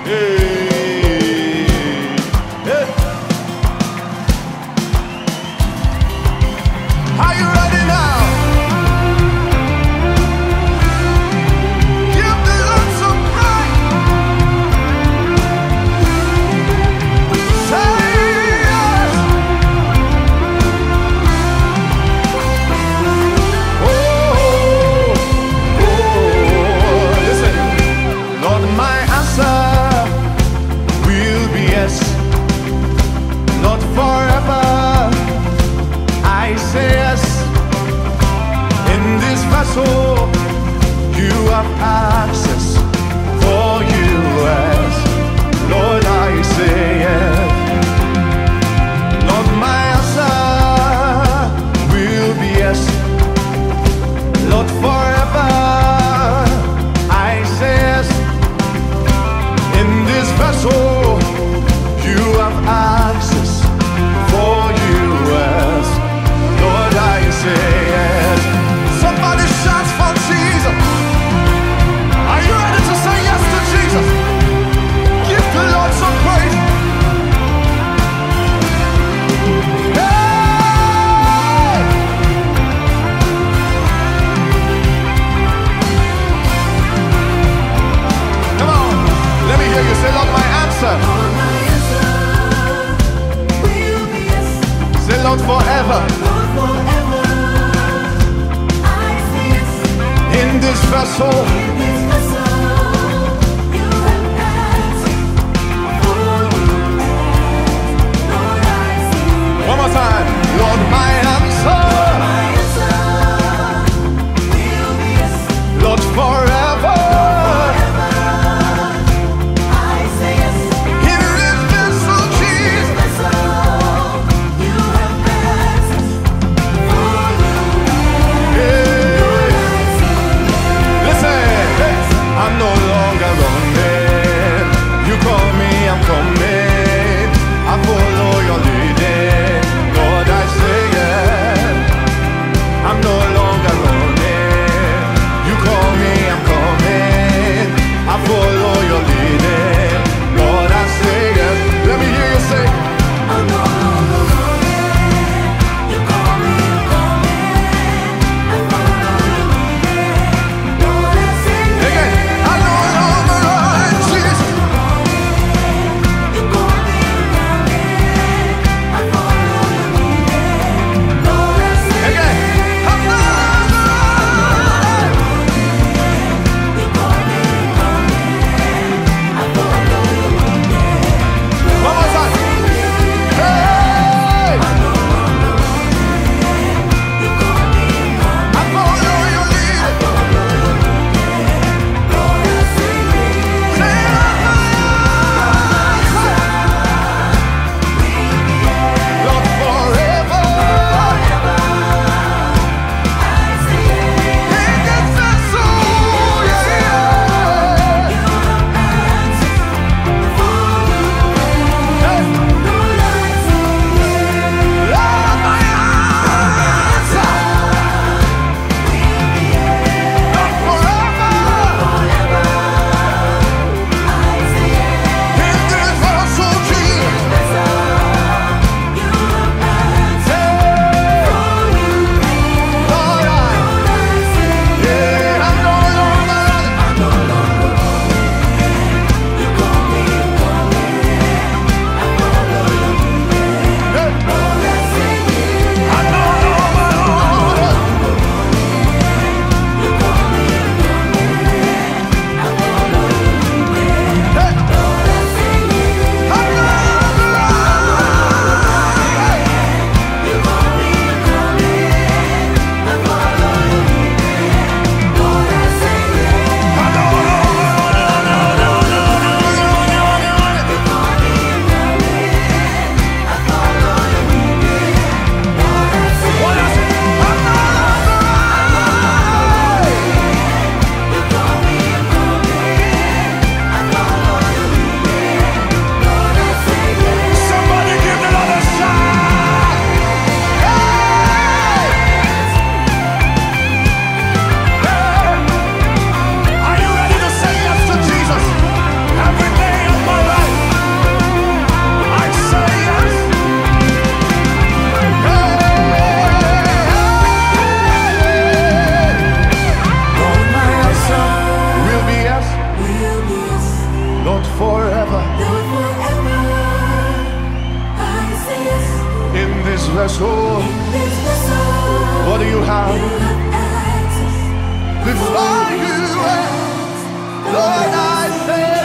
Are you ready now? Give the Lord some praise. Say yes. Listen. Lord, my answer will be yes. Not forever. I say yes. In this vessel, you have access for you as Lord. I say yes. Lord, my answer will be yes. Lord, forever. I say yes. In this vessel, you have access for you as Lord. I say yes. Somebody shouts for Jesus. Are you ready to say yes to Jesus? Give the Lord some praise. Hey! Come on, let me hear you say, Lord, my answer. Say, Lord, forever. In this vessel, one more time. Lord, my answer. Lord, forever. In this vessel, Jesus. Yeah. Listen. vessel. What do you have? Before you, Lord, I say.